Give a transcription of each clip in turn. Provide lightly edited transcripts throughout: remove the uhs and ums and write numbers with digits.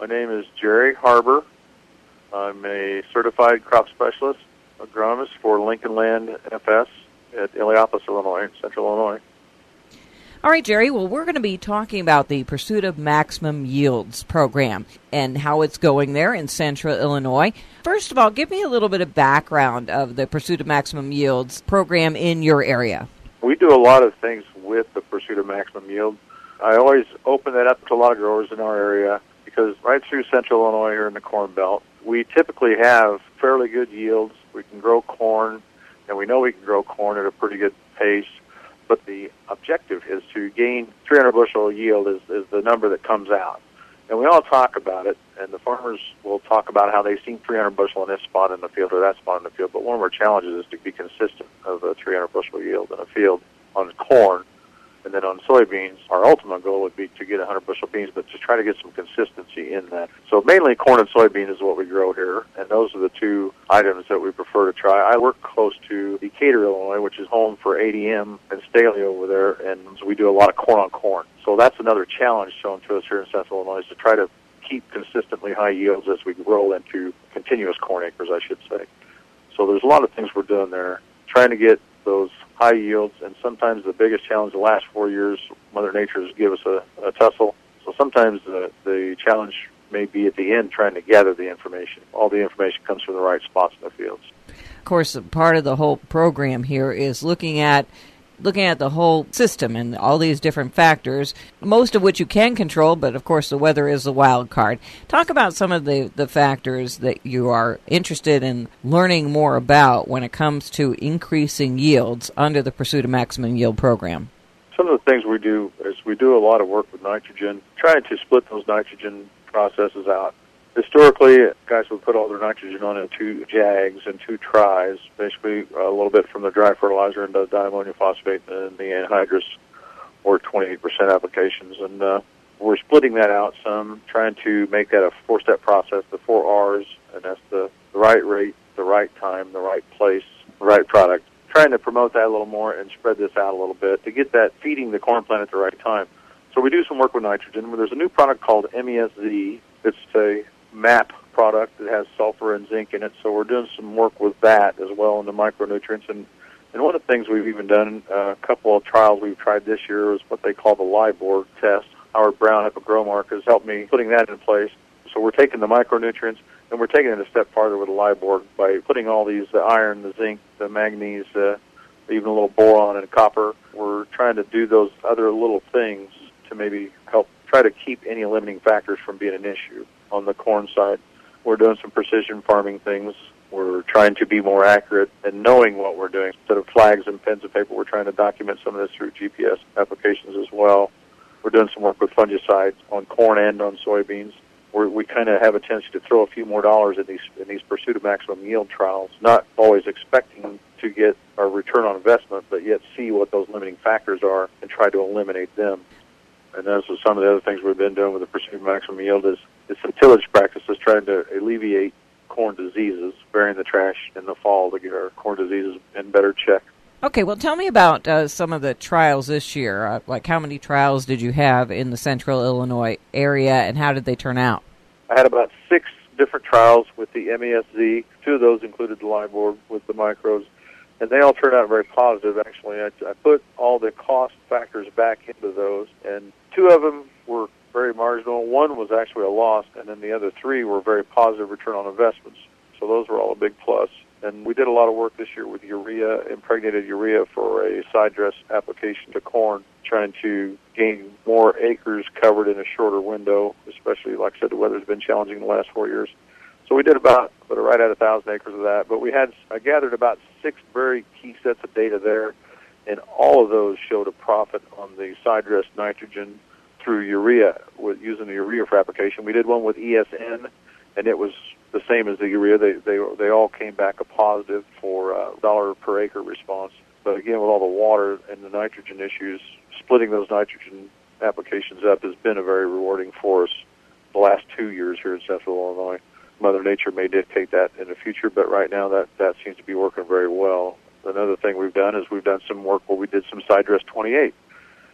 My name is Jerry Harbor. I'm a certified crop specialist agronomist for Lincoln Land FS at Illiopolis, Illinois, Central Illinois. All right, Jerry, well, we're going to be talking about the Pursuit of Maximum Yields program and how it's going there in Central Illinois. First of all, give me a little bit of background of the Pursuit of Maximum Yields program in your area. We do a lot of things with the Pursuit of Maximum Yield. I always open that up to a lot of growers in our area because right through Central Illinois here in the Corn Belt, we typically have fairly good yields. We can grow corn, and we know we can grow corn at a pretty good pace. But the objective is to gain 300 bushel yield is the number that comes out. And we all talk about it, and the farmers will talk about how they've seen 300 bushel in this spot in the field or that spot in the field. But one of our challenges is to be consistent of a 300 bushel yield in a field on corn. And then on soybeans, our ultimate goal would be to get 100 bushel beans, but to try to get some consistency in that. So mainly corn and soybean is what we grow here, and those are the two items that we prefer to try. I work close to Decatur, Illinois, which is home for ADM and Staley over there, and so we do a lot of corn on corn. So that's another challenge shown to us here in Central Illinois, is to try to keep consistently high yields as we roll into continuous corn acres, I should say. So there's a lot of things we're doing there, trying to get those high yields, and sometimes the biggest challenge the last 4 years, Mother Nature has given us a tussle. So sometimes the challenge may be at the end trying to gather the information. All the information comes from the right spots in the fields. Of course, part of the whole program here is looking at the whole system and all these different factors, most of which you can control, but of course the weather is the wild card. Talk about some of the factors that you are interested in learning more about when it comes to increasing yields under the Pursuit of Maximum Yield program. Some of the things we do is we do a lot of work with nitrogen, trying to split those nitrogen processes out. Historically, guys would put all their nitrogen on in 2 JAGs and 2 tries, basically a little bit from the dry fertilizer into diammonium phosphate and the anhydrous or 28% applications. And we're splitting that out some, trying to make that a 4-step process, the 4 R's, and that's the right rate, the right time, the right place, the right product. Trying to promote that a little more and spread this out a little bit to get that feeding the corn plant at the right time. So we do some work with nitrogen. There's a new product called MESZ. It's a MAP product that has sulfur and zinc in it, so we're doing some work with that as well in the micronutrients. And one of the things we've even done, a couple of trials we've tried this year, is what they call the LIBOR test. Howard Brown up at Growmark has helped me putting that in place. So we're taking the micronutrients, and we're taking it a step farther with the LIBOR by putting all these, the iron, the zinc, the manganese, even a little boron and copper. We're trying to do those other little things to maybe help try to keep any limiting factors from being an issue. On the corn side, we're doing some precision farming things. We're trying to be more accurate and knowing what we're doing. Instead of flags and pens and paper, we're trying to document some of this through GPS applications as well. We're doing some work with fungicides on corn and on soybeans. We kind of have a tendency to throw a few more dollars in these Pursuit of Maximum Yield trials, not always expecting to get a return on investment, but yet see what those limiting factors are and try to eliminate them. And those are some of the other things we've been doing with the Pursuit of Maximum Yield is some tillage practices trying to alleviate corn diseases, burying the trash in the fall to get our corn diseases in better check. Okay, well, tell me about some of the trials this year. Like how many trials did you have in the Central Illinois area, and how did they turn out? I had about 6 different trials with the MESZ. 2 of those included the LIBOR with the micros, and they all turned out very positive, actually. I put all the cost factors back into those, and 2 of them were very marginal. 1 was actually a loss, and then the other 3 were very positive return on investments. So those were all a big plus. And we did a lot of work this year with urea, impregnated urea for a side dress application to corn, trying to gain more acres covered in a shorter window, especially, like I said, the weather's been challenging the last 4 years. So we did about right at 1,000 acres of that. But I gathered about 6 very key sets of data there, and all of those showed a profit on the side dress nitrogen through urea, with using the urea for application. We did one with ESN, and it was the same as the urea. They all came back a positive for dollar per acre response. But again, with all the water and the nitrogen issues, splitting those nitrogen applications up has been a very rewarding for us the last 2 years here in Central Illinois. Mother Nature may dictate that in the future, but right now that seems to be working very well. Another thing we've done is we've done some work where we did some side dress 28.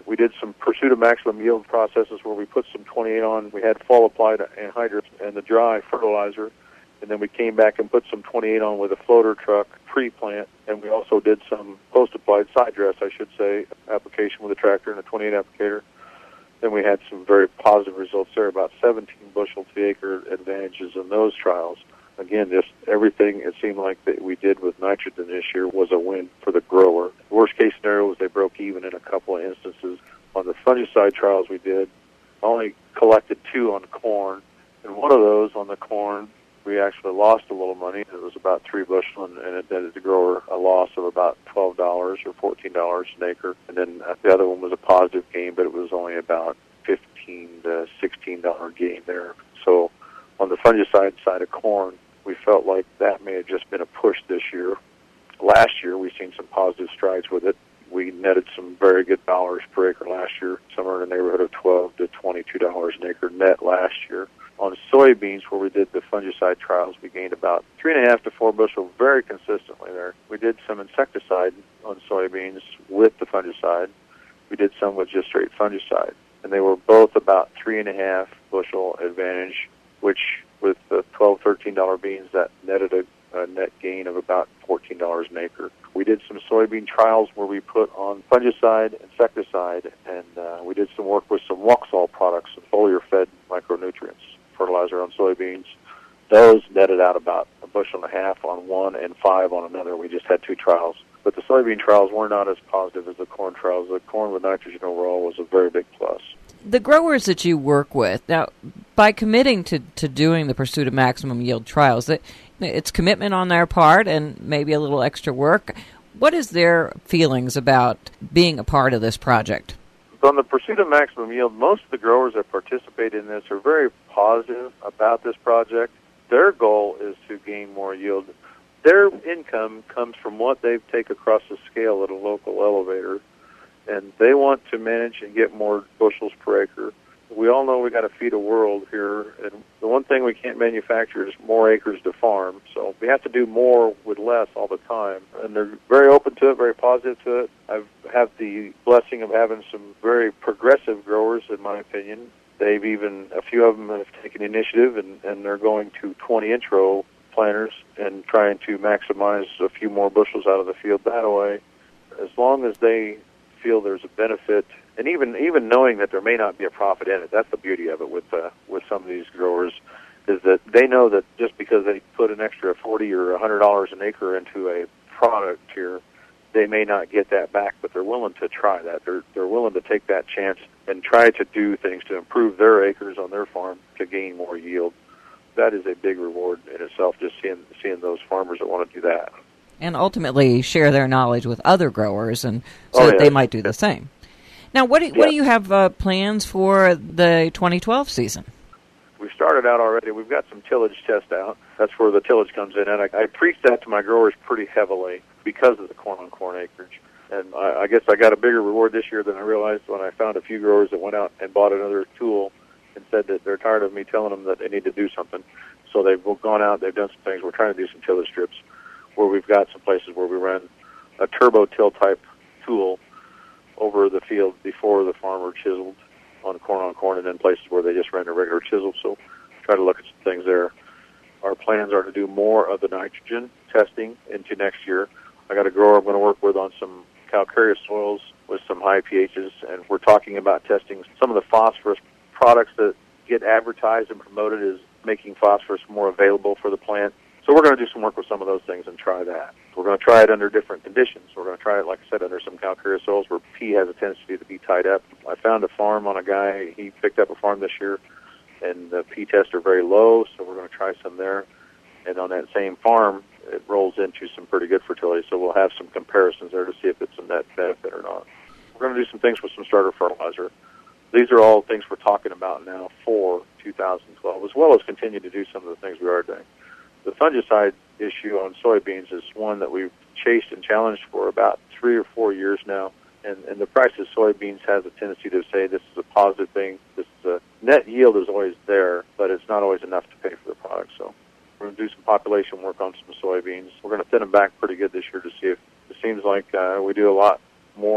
We did some pursuit of maximum yield processes where we put some 28 on. We had fall-applied anhydrous and the dry fertilizer, and then we came back and put some 28 on with a floater truck pre-plant, and we also did some post-applied side dress, I should say, application with a tractor and a 28 applicator. Then we had some very positive results there, about 17 bushel to the acre advantages in those trials. Again, just everything it seemed like that we did with nitrogen this year was a win for the grower. The worst case scenario was they broke even in a couple of instances. On the fungicide trials we did, I only collected 2 on corn, and one of those on the corn, we actually lost a little money. It was about 3 bushel, and it netted the grower a loss of about $12 or $14 an acre. And then the other one was a positive gain, but it was only about $15 to $16 gain there. So on the fungicide side of corn, we felt like that may have just been a push this year. Last year, we've seen some positive strides with it. We netted some very good dollars per acre last year, somewhere in the neighborhood of $12 to $22 an acre net last year. On soybeans, where we did the fungicide trials, we gained about 3.5 to 4 bushel very consistently there. We did some insecticide on soybeans with the fungicide. We did some with just straight fungicide, and they were both about 3.5 bushel advantage, which with the $12, $13 beans, that netted a net gain of about $14 an acre. We did some soybean trials where we put on fungicide, insecticide, and we did some work with some Wuxol products, some foliar-fed micronutrients, fertilizer on soybeans. Those netted out about 1.5 bushels on one and 5 on another. We just had 2 trials. But the soybean trials were not as positive as the corn trials. The corn with nitrogen overall was a very big plus. The growers that you work with, now, by committing to doing the pursuit of maximum yield trials, it's commitment on their part and maybe a little extra work. What is their feelings about being a part of this project? On the pursuit of maximum yield, most of the growers that participate in this are very positive about this project. Their goal is to gain more yield. Their income comes from what they take across the scale at a local elevator, and they want to manage and get more bushels per acre. We all know we got to feed a world here, and the one thing we can't manufacture is more acres to farm. So we have to do more with less all the time, and they're very open to it, very positive to it. I have the blessing of having some very progressive growers, in my opinion. They've even, a few of them have taken initiative, and they're going to 20-inch row planters and trying to maximize a few more bushels out of the field that way. As long as they feel there's a benefit, and even knowing that there may not be a profit in it, that's the beauty of it with some of these growers, is that they know that just because they put an extra $40 or $100 an acre into a product here, they may not get that back, but they're willing to try that. They're willing to take that chance and try to do things to improve their acres on their farm to gain more yield. That is a big reward in itself, just seeing those farmers that want to do that. And ultimately share their knowledge with other growers, and so that they might do the same. Now, what do you have plans for the 2012 season? We've started out already. We've got some tillage test out. That's where the tillage comes in, and I preached that to my growers pretty heavily because of the corn-on-corn acreage. And I guess I got a bigger reward this year than I realized when I found a few growers that went out and bought another tool and said that they're tired of me telling them that they need to do something. So they've gone out, they've done some things. We're trying to do some tillage strips where we've got some places where we run a turbo till type tool over the field before the farmer chiseled on corn, and then places where they just ran a regular chisel. So try to look at some things there. Our plans are to do more of the nitrogen testing into next year. I got a grower I'm going to work with on some calcareous soils with some high pHs, and we're talking about testing some of the phosphorus products that get advertised and promoted as making phosphorus more available for the plant. So we're going to do some work with some of those things and try that. We're going to try it under different conditions. We're going to try it, like I said, under some calcareous soils where P has a tendency to be tied up. I found a farm on a guy, he picked up a farm this year, and the P tests are very low, so we're going to try some there. And on that same farm, it rolls into some pretty good fertility, so we'll have some comparisons there to see if it's a net benefit or not. We're going to do some things with some starter fertilizer. These are all things we're talking about now for 2012, as well as continue to do some of the things we are doing. The fungicide issue on soybeans is one that we've chased and challenged for about 3 or 4 years now, and the price of soybeans has a tendency to say this is a positive thing. This is a net yield is always there, but it's not always enough to pay for the product. So we're going to do some population work on some soybeans. We're going to thin them back pretty good this year to see if it seems like we do a lot more all the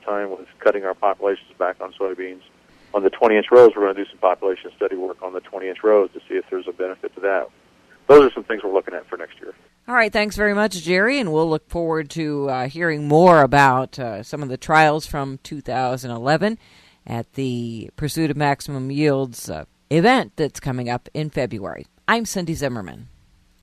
time with cutting our populations back on soybeans. On the 20-inch rows, we're going to do some population study work on the 20-inch rows to see if there's a benefit to that. Those are some things we're looking at for next year. All right, thanks very much, Jerry, and we'll look forward to hearing more about some of the trials from 2011 at the Pursuit of Maximum Yields event that's coming up in February. I'm Cindy Zimmerman.